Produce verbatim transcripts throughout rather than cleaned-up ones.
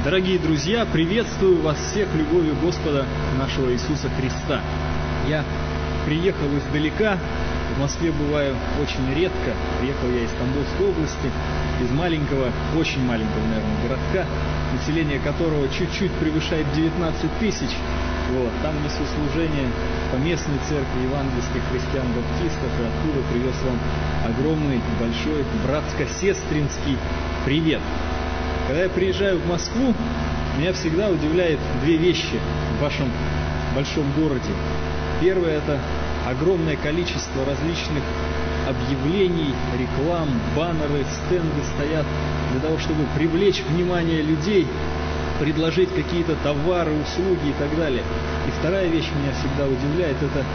Дорогие друзья, приветствую вас всех любовью Господа нашего Иисуса Христа. Я приехал издалека, в Москве бываю очень редко. Приехал я из Тамбовской области, из маленького, очень маленького, наверное, городка, население которого чуть-чуть превышает девятнадцать тысяч. Вот, там несу служение по местной церкви евангельских христиан-баптистов, и оттуда привез вам огромный, большой, братско-сестринский привет. Когда я приезжаю в Москву, меня всегда удивляет две вещи в вашем большом городе. Первое – это огромное количество различных объявлений, реклам, баннеры, стенды стоят для того, чтобы привлечь внимание людей, предложить какие-то товары, услуги и так далее. И вторая вещь меня всегда удивляет – это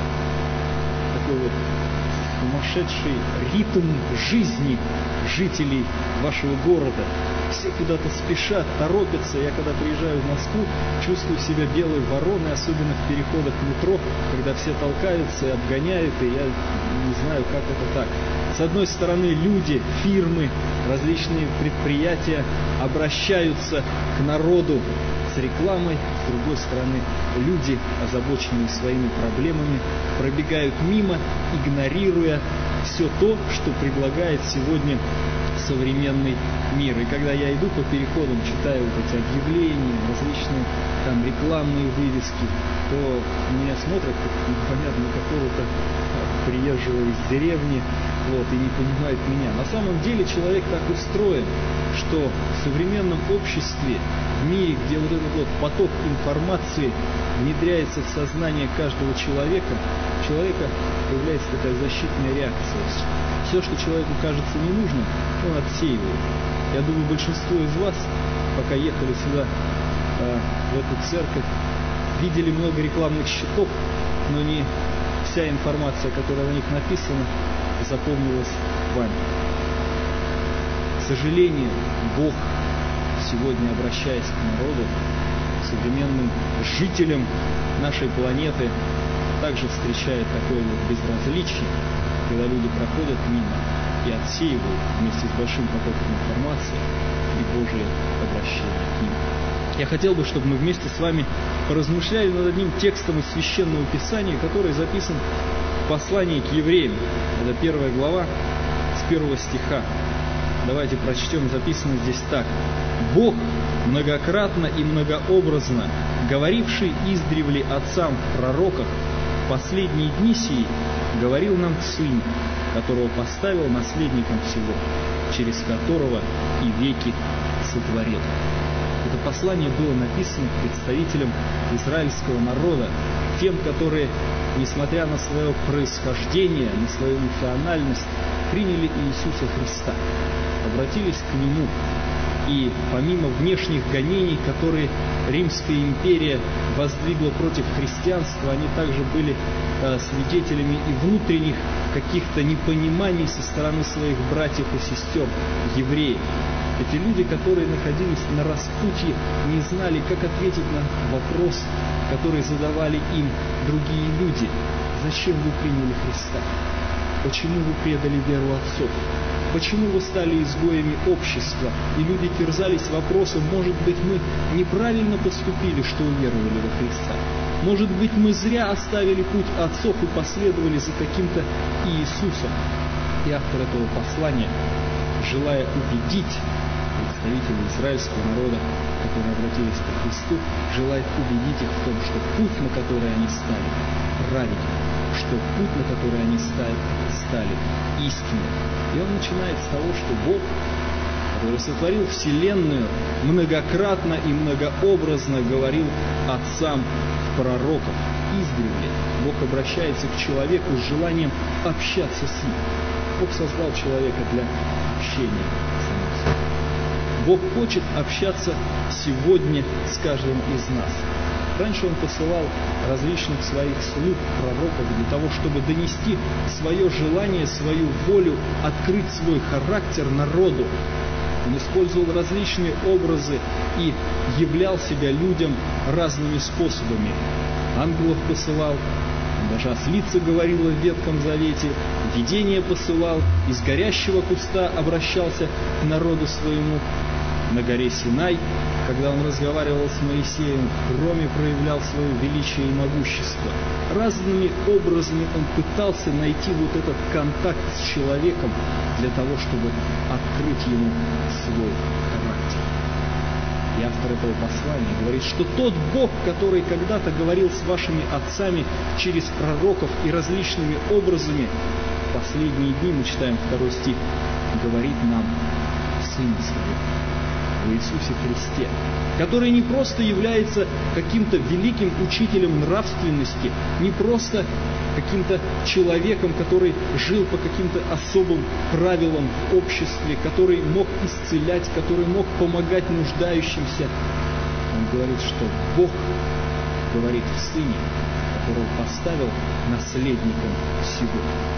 такой вот сумасшедший ритм жизни жителей вашего города. Все куда-то спешат, торопятся. Я когда приезжаю в Москву, чувствую себя белой вороной, особенно в переходах метро, когда все толкаются и обгоняют, и я не знаю, как это так. С одной стороны, люди, фирмы, различные предприятия обращаются к народу с рекламой, с другой стороны, люди, озабоченные своими проблемами, пробегают мимо, игнорируя все то, что предлагает сегодня современный мир. И когда я иду по переходам, читаю вот эти объявления, различные там рекламные вывески, то меня смотрят как непонятно какого-то приезжего из деревни, вот, и не понимают меня. На самом деле человек так устроен, что в современном обществе, в мире, где вот этот вот поток информации внедряется в сознание каждого человека, у человека появляется такая защитная реакция. Все, что человеку кажется ненужным, он отсеивает. Я думаю, большинство из вас, пока ехали сюда, э, в эту церковь, видели много рекламных щитов, но не вся информация, которая на них написана, запомнилась вами. К сожалению, Бог, сегодня обращаясь к народу, к современным жителям нашей планеты, также встречает такое вот безразличие, когда люди проходят мимо и отсеивают вместе с большим потоком информации и Божие обращение к ним. Я хотел бы, чтобы мы вместе с вами поразмышляли над одним текстом из Священного Писания, который записан в послании к евреям. Это первая глава с первого стиха. Давайте прочтем, записано здесь так. «Бог, многократно и многообразно говоривший издревле отцам в пророках, в последние дни сии говорил нам в Сыне, которого поставил наследником всего, через которого и веки сотворил». Это послание было написано представителям израильского народа, тем, которые, несмотря на свое происхождение, на свою национальность, приняли Иисуса Христа, обратились к Нему. И помимо внешних гонений, которые Римская империя воздвигла против христианства, они также были э, свидетелями и внутренних каких-то непониманий со стороны своих братьев и сестер, евреев. Эти люди, которые находились на распутье, не знали, как ответить на вопрос, который задавали им другие люди. Зачем вы приняли Христа? Почему вы предали веру отцов? Почему вы стали изгоями общества? И люди терзались вопросом, может быть, мы неправильно поступили, что уверовали во Христа? Может быть, мы зря оставили путь отцов и последовали за каким-то Иисусом? И автор этого послания, желая убедить представителей израильского народа, которые обратились ко Христу, желает убедить их в том, что путь, на который они стали, праведен, что путь, на который они стали, стали истинным. И он начинает с того, что Бог, который сотворил Вселенную, многократно и многообразно говорил отцам в пророках. Издревле Бог обращается к человеку с желанием общаться с ним. Бог создал человека для общения с ним. Бог хочет общаться сегодня с каждым из нас. Раньше Он посылал различных своих слуг, пророков, для того, чтобы донести свое желание, свою волю, открыть свой характер народу. Он использовал различные образы и являл себя людям разными способами. Ангелов посылал, даже ослица говорила в Ветхом Завете, видение посылал, из горящего куста обращался к народу своему на горе Синай, когда он разговаривал с Моисеем, в громе проявлял свое величие и могущество. Разными образами он пытался найти вот этот контакт с человеком для того, чтобы открыть ему свой характер. И автор этого послания говорит, что тот Бог, который когда-то говорил с вашими отцами через пророков и различными образами, в последние дни, мы читаем второй стих, говорит нам в Сыне Своем, в Иисусе Христе, который не просто является каким-то великим учителем нравственности, не просто каким-то человеком, который жил по каким-то особым правилам в обществе, который мог исцелять, который мог помогать нуждающимся. Он говорит, что Бог говорит в Сыне, которого поставил наследником всего.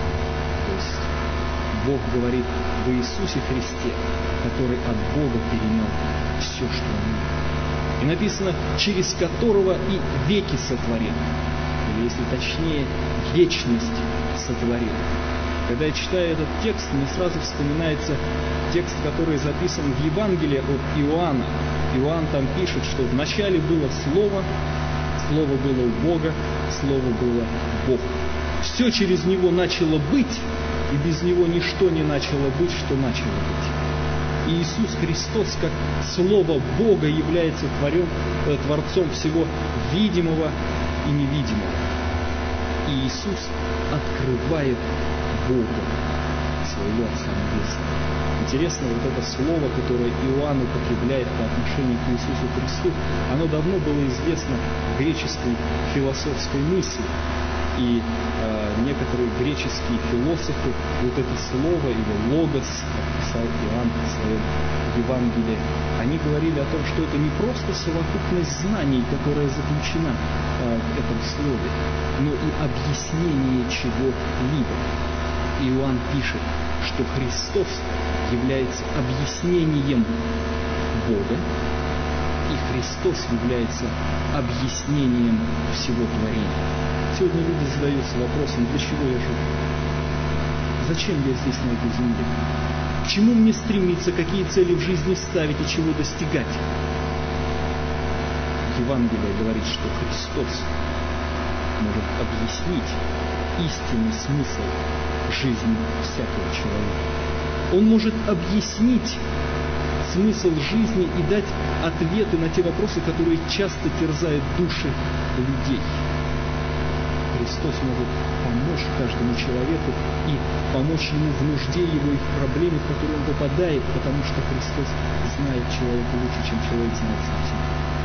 То есть Бог говорит в Иисусе Христе, который от Бога перенял все, что Он имел. И написано, через которого и веки сотворил. Или, если точнее, вечность сотворил. Когда я читаю этот текст, мне сразу вспоминается текст, который записан в Евангелии от Иоанна. Иоанн там пишет, что вначале было Слово, Слово было у Бога, Слово было Бог. Все через Него начало быть, и без Него ничто не начало быть, что начало быть. И Иисус Христос, как Слово Бога, является творен, э, Творцом всего видимого и невидимого. И Иисус открывает Бога, своего Отца Небесного. Интересно, вот это слово, которое Иоанн употребляет по отношению к Иисусу Христу, оно давно было известно в греческой философской мысли. И э, некоторые греческие философы вот это слово, или логос, как писал Иоанн в своем Евангелии, они говорили о том, что это не просто совокупность знаний, которая заключена э, в этом слове, но и объяснение чего-либо. Иоанн пишет, что Христос является объяснением Бога, и Христос является объяснением всего творения. Сегодня люди задаются вопросом, для чего я живу? Зачем я здесь, на этой земле? К чему мне стремиться, какие цели в жизни ставить и чего достигать? Евангелие говорит, что Христос может объяснить истинный смысл жизни всякого человека. Он может объяснить смысл жизни и дать ответы на те вопросы, которые часто терзают души людей. Христос может помочь каждому человеку и помочь ему в нужде его и в проблеме, в которую он попадает, потому что Христос знает человека лучше, чем человек знает сам себя.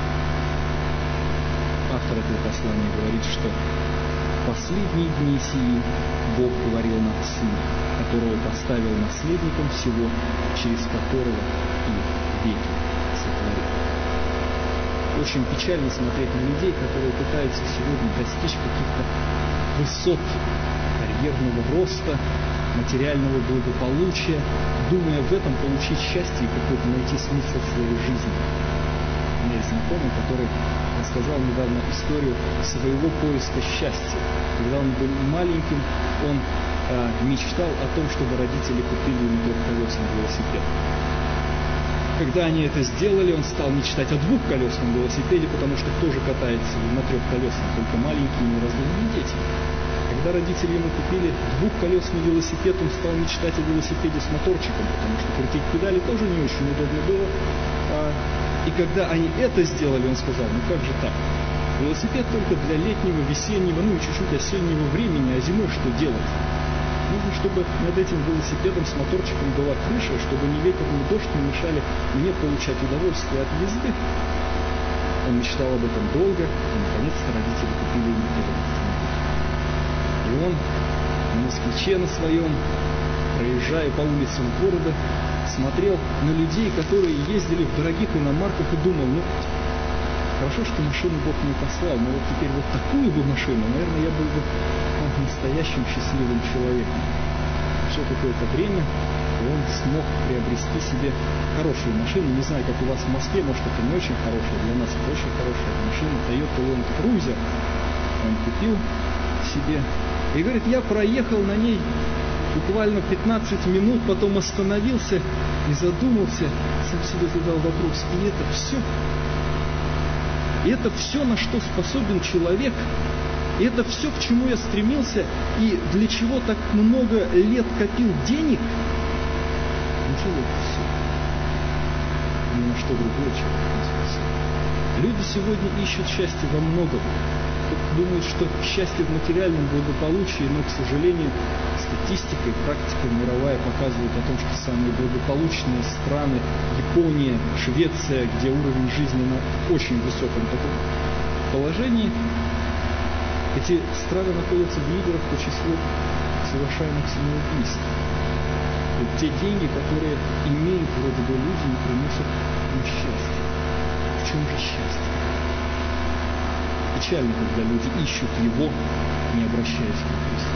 Автор этого послания говорит, что в последние дни сии Бог говорил нам в Сыне, которого поставил наследником всего, через которого и веки сотворил. Очень печально смотреть на людей, которые пытаются сегодня достичь каких-то высот карьерного роста, материального благополучия, думая в этом получить счастье и какой-то найти смысл в своей жизни. У меня есть знакомый, который рассказал недавно историю своего поиска счастья. Когда он был маленьким, он э, мечтал о том, чтобы родители купили ему трехколесный велосипед. Когда они это сделали, он стал мечтать о двухколесном велосипеде, потому что кто же катается на трехколесном, только маленькие неразумные дети. Когда родители ему купили двухколесный велосипед, он стал мечтать о велосипеде с моторчиком, потому что крутить педали тоже не очень удобно было. И когда они это сделали, он сказал, ну как же так? Велосипед только для летнего, весеннего, ну и чуть-чуть осеннего времени, а зимой что делать? Нужно, чтобы над этим велосипедом с моторчиком была крыша, чтобы ни ветер, ни дождь не мешали мне получать удовольствие от езды. Он мечтал об этом долго, и наконец-то родители купили ему этот автомобиль. И он на москвиче на своем, проезжая по улицам города, смотрел на людей, которые ездили в дорогих иномарках, и думал, ну, хорошо, что машину Бог мне послал, но вот теперь вот такую бы машину, наверное, я был бы ну, настоящим счастливым человеком. Прошло какое-то время, и он смог приобрести себе хорошую машину. Не знаю, как у вас в Москве, может, это не очень хорошая, для нас это очень хорошая машина, Toyota Land Cruiser. Он купил себе и говорит, я проехал на ней буквально пятнадцать минут, потом остановился и задумался, сам себе задал вопрос, и это все, и это все, на что способен человек, и это все, к чему я стремился, и для чего так много лет копил денег, неужели это все? Ни на что другое человек не способен. Люди сегодня ищут счастье во многом. Кто-то думает, что счастье в материальном благополучии, но, к сожалению, статистика и практика мировая показывает о том, что самые благополучные страны — Япония, Швеция, где уровень жизни на очень высоком таком положении, эти страны находятся в лидерах по числу совершаемых самоубийств. И те деньги, которые имеют вроде бы люди, не приносят им счастья. В чем же счастье? Печально, когда люди ищут его, не обращаясь к Христу.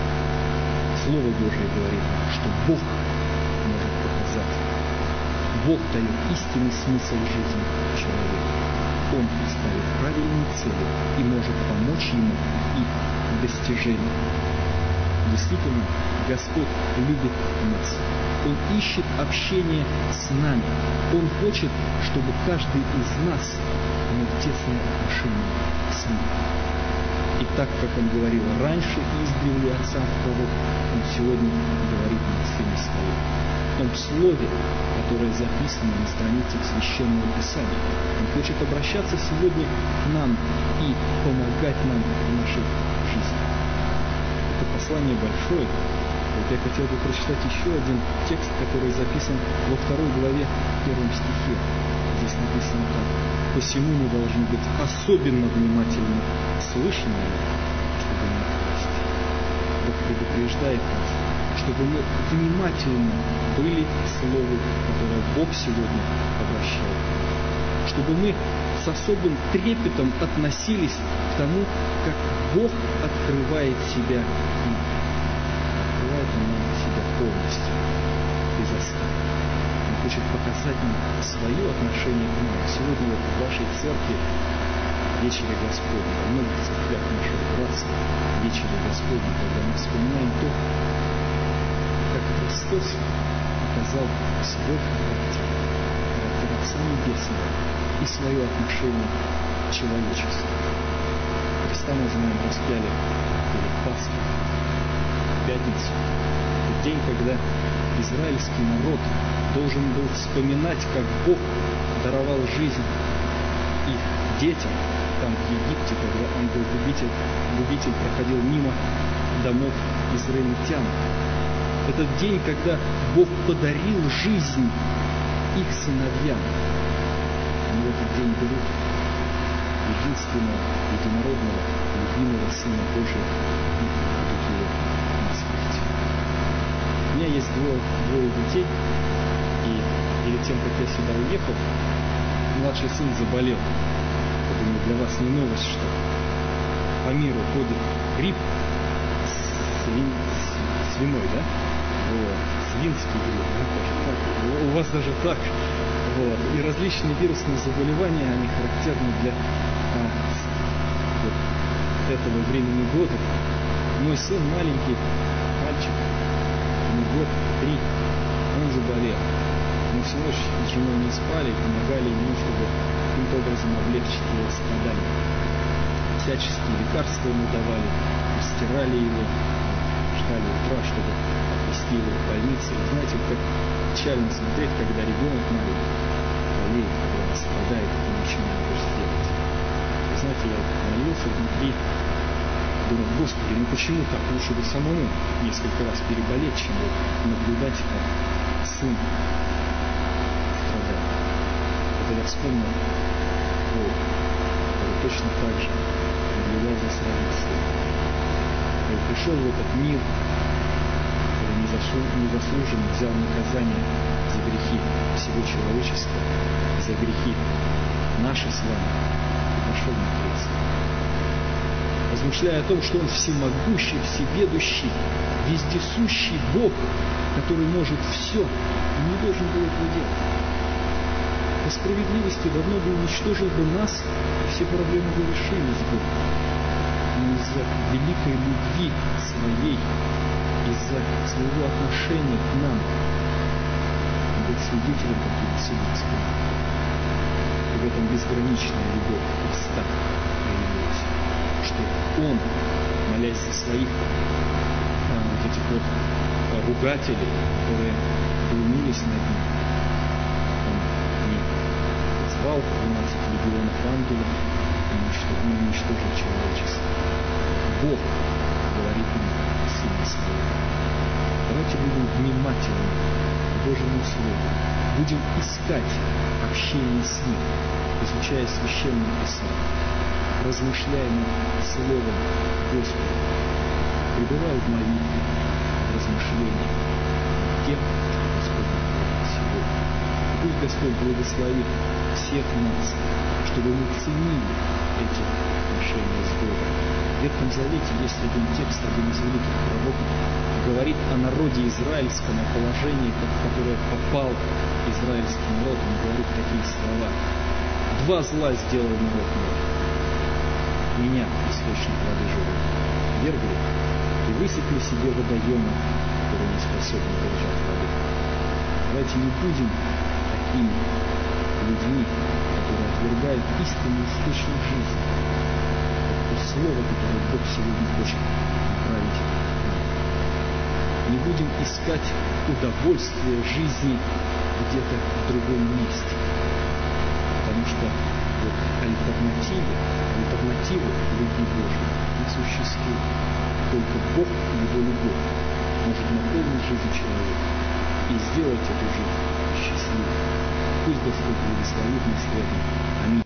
Слово Божие говорит, что Бог может показать. Бог дает истинный смысл жизни человека. Он ставит правильные цели и может помочь ему в их достижении. Действительно, Господь любит нас. Он ищет общение с нами. Он хочет, чтобы каждый из нас имел тесное отношение с Ним. И так, как Он говорил раньше издревле отцам в пророк, Он сегодня говорит нам в Сыне Своем. В том слове, которое записано на страницах Священного Писания. Он хочет обращаться сегодня к нам и помогать нам в нашей жизни. Это послание большое. Вот я хотел бы прочитать еще один текст, который записан во второй главе, в первом стихе. Здесь написано так: «Посему мы должны быть особенно внимательны к слышанному, чтобы не отпасть». Бог предупреждает нас, чтобы мы внимательно были к слову, которое Бог сегодня обращает к нам. Чтобы мы с особым трепетом относились к тому, как Бог открывает себя нам. Открывает Он нам себя полностью, без остатка. Он хочет показать нам свое отношение к нам. Сегодня вот в вашей церкви, вечере Господня, во многих церквях нашего братства, вечере Господня, когда мы вспоминаем то, как Христос показал свой характер, характер Отца Небесного и свое отношение к человечеству. Христа, мы знаем, распяли перед Пасхой, в пятницу. В день, когда израильский народ должен был вспоминать, как Бог даровал жизнь их детям, там в Египте, когда ангел-губитель губитель проходил мимо домов израильтян. Этот день, когда Бог подарил жизнь их сыновьям. Они в этот день берут единственного, единородного, любимого Сына Божия и ведут его на смерть. У меня есть двое, двое детей, и перед тем, как я сюда уехал, младший сын заболел. Я думаю, для вас не новость, что по миру ходит грипп свин, свиной, да? Вот. Свинский грипп, да, даже так. У вас даже так. Вот. И различные вирусные заболевания, они характерны для а, вот этого времени года. Мой сын маленький, мальчик, ему год, три, он заболел. Мы всю ночь с женой не спали, помогали ему, чтобы каким-то образом облегчить его страдания. Всяческие лекарства ему давали, растирали его, ждали утра, чтобы отвезти его в больницу. И знаете, как печально смотреть, когда ребенок маленький болеет, когда он страдает, и ничего не можешь сделать. Вы знаете, я молился внутри, думаю, Господи, ну почему так? Лучше бы самому несколько раз переболеть, чем вот наблюдать, как сын страдает. Когда я вспомнил Бога, который точно так же наблюдал за своим сыном. И пришел в этот мир, который незаслуженно взял наказание за грехи всего человечества, за грехи наши с вами, и пошел на крест. Размышляя о том, что Он всемогущий, всеведущий, вездесущий Бог, который может все, Он не должен был этого делать. По справедливости давно бы уничтожил бы нас, и все проблемы бы решились бы. Но из-за великой любви своей, из-за своего отношения к нам, Он быть свидетелем, как Иисус Господь. И в этом безграничная любовь Христа проявилась, что Он, молясь за своих а, вот этих вот ругателей, которые глумились над ним, Он не позвал двенадцать легионов ангелов и уничтожил человечество. Бог говорит нам Сына Своего. Давайте будем внимательны к Божьему Слову, будем искать общение с Ним, изучая Священное Писание, размышляя над Словом Господа, пребывая в молитве, в размышлении над тем, что Господь говорит сегодня. Пусть Господь благословит всех нас, чтобы мы ценили эти отношения с Богом. В Ветхом Завете есть один текст, один из великих пророков, говорит о народе израильском, о положении, в которое попал израильский народ. Он говорит такие слова: «Два зла сделал народ мой. Меня, источник воды живой, вергли, и высекли себе водоемы, которые не способны держать воду». Давайте не будем такими людьми, которые отвергают истинный источник жизни. Это то слово, которое Бог сегодня хочет направить нам. Не будем искать удовольствие жизни где-то в другом месте. Потому что вот альтернативы, альтернативы любви Божьей не существует. Только Бог и Его любовь может наполнить жизнь человека и сделать эту жизнь счастливой. Пусть Господь благословит нас в этом.